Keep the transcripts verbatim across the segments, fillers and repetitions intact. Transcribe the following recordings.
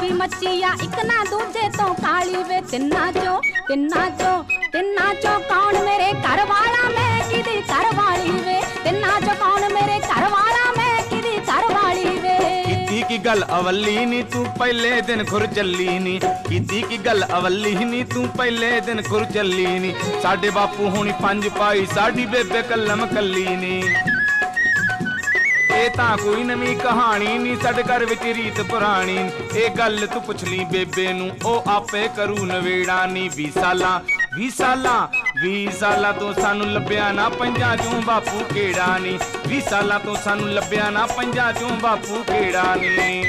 खराबी मची आ इक ना दूजे तो काली वे तिन्ना चो तिन्ना चो तिन्ना चो कौन मेरे घर वाला मैं किदी घर वाली वे तिन्ना चो कौन मेरे घर वाला मैं किदी घर वाली वे कीती की गल अवली नी तू पहले दिन खुर चली नी कीती की गल अवली नी तू पहले दिन खुर चली नी साडे बापू होनी पंज पाई साडी बेबे कलम कली नी ਇਹ ਤਾਂ ਕੋਈ ਨਵੀਂ ਕਹਾਣੀ ਨਹੀਂ ਸਾਡੇ ਘਰ ਵਿੱਚ ਰੀਤ ਪੁਰਾਣੀ ਇਹ ਗੱਲ ਤੂੰ ਪੁੱਛ ਲਈ ਬੇਬੇ ਨੂੰ ਉਹ ਆਪੇ ਕਰੂ ਨਵੇੜਾ ਨੀ ਵੀਹ ਸਾਲਾਂ ਵੀਹ ਸਾਲਾਂ ਵੀਹ ਸਾਲਾਂ ਤੋਂ ਸਾਨੂੰ ਲੱਭਿਆ ਨਾ ਪੰਜਾਂ ਚੋਂ ਬਾਪੂ ਕਿਹੜਾ ਨੀ ਵੀਹ ਸਾਲਾਂ ਤੋਂ ਸਾਨੂੰ ਲੱਭਿਆ ਨਾ ਪੰਜਾਂ ਚੋਂ ਬਾਪੂ ਕਿਹੜਾ ਨੀ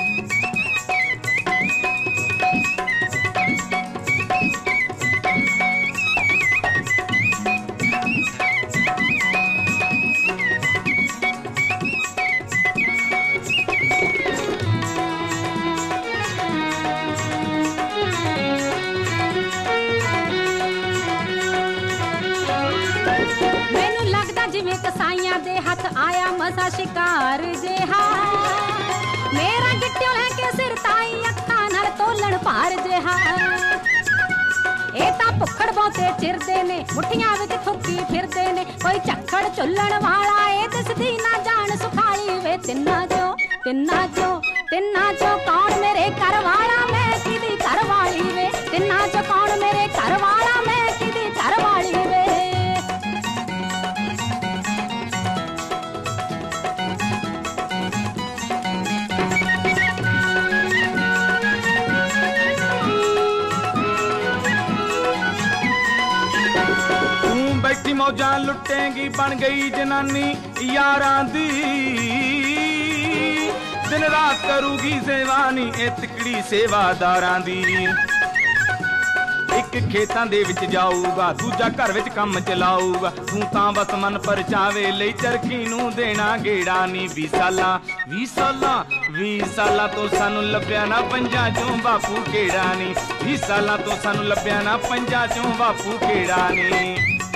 जिवें कसाइयां दे हाथ आया मसा शिकार जेहा मेरा गिट्टियों लैके सिर ताई अखां नाल तोलन भार जेहा ए तां भुखड़ बहुते चिरदे ने मुठियां विच थुक्की फिरदे ने कोई झक्खड़ झुल्लण वाला ए दिसदी ना जान सुखाली वे तिन्ना चो तिन्ना चो तिन्ना चो कौन मेरे घर वाला मैं किदी घर वाली वे तिन्ना चो कौन मेरे घर वाला मैं किदी घर वाली वे बैठी मौजा लुटेंगी बन गई जनानी यारां दी दिन रात करूगी सेवानी ए तिकड़ी सेवादारां दी एक खेतां दे विच जाऊगा दूजा घर विच काम चलाऊगा तू तां बस मन परचावे लई चरखी नूं देना गेड़ा नी बीह सालां बीह सालां बीह सालां तो सानू लभ्या ना पंजां चों बापू केड़ा नी बीह सालां तो सानू लभ्या ना पंजां चों बापू केड़ा नी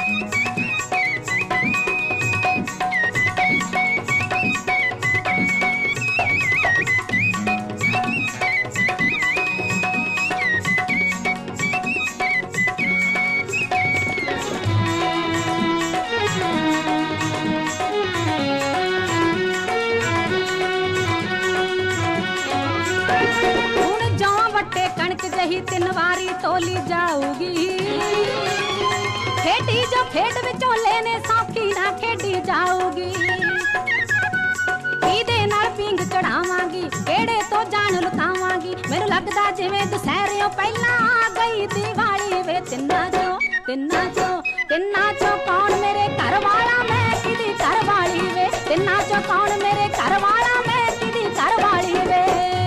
तीन वारी तोली जाऊगी खेडी जो खेड विचों लेने सौखी ना खेडी जाऊगी इहदे नाल पिंग चढ़ावांगी गेड़े तो जान लुकावांगी मैनू लगदा जिवें दुसहरियों पहला आ गई दिवाली वे तिन्ना चो तिन्ना चो तिन्ना चो कौन मेरे घर वाला मैं किदी घर वाली वे तिन्ना चो कौन मेरे घर वाला मैं किदी घर वाली वे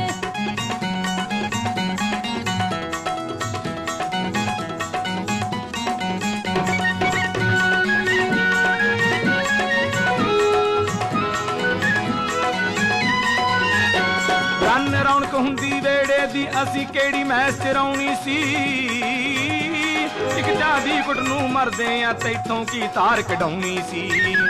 रौनक हुंदी वेड़े दी असी केड़ी मैस चराउणी सी इक चादी कुट नूं मरदे आ तैथों की तार कढाउणी सी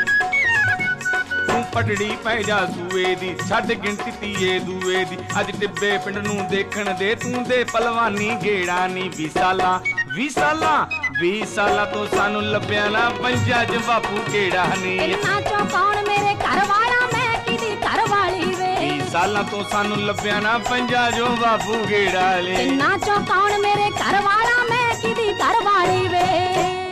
तू पटड़ी पै जा सूए दी छड्ड गिणती तीए दूए दी अज टिब्बे पिंड नूं देखण दे तू दे पलवानी गेड़ा नी बीह सालां बीह सालां बीह सालां तो सानू लभ्या ना पंजां च बापू केड़ा नी तिन्ना चो कौन मेरे घर वाला मैं किदी घर वाली वे सालां तो सानू लभ्या ना पंजां जो बापू गेड़ा ले तिन्ना चो कौन मेरे घर वाला मैं किदी घर वाली वे।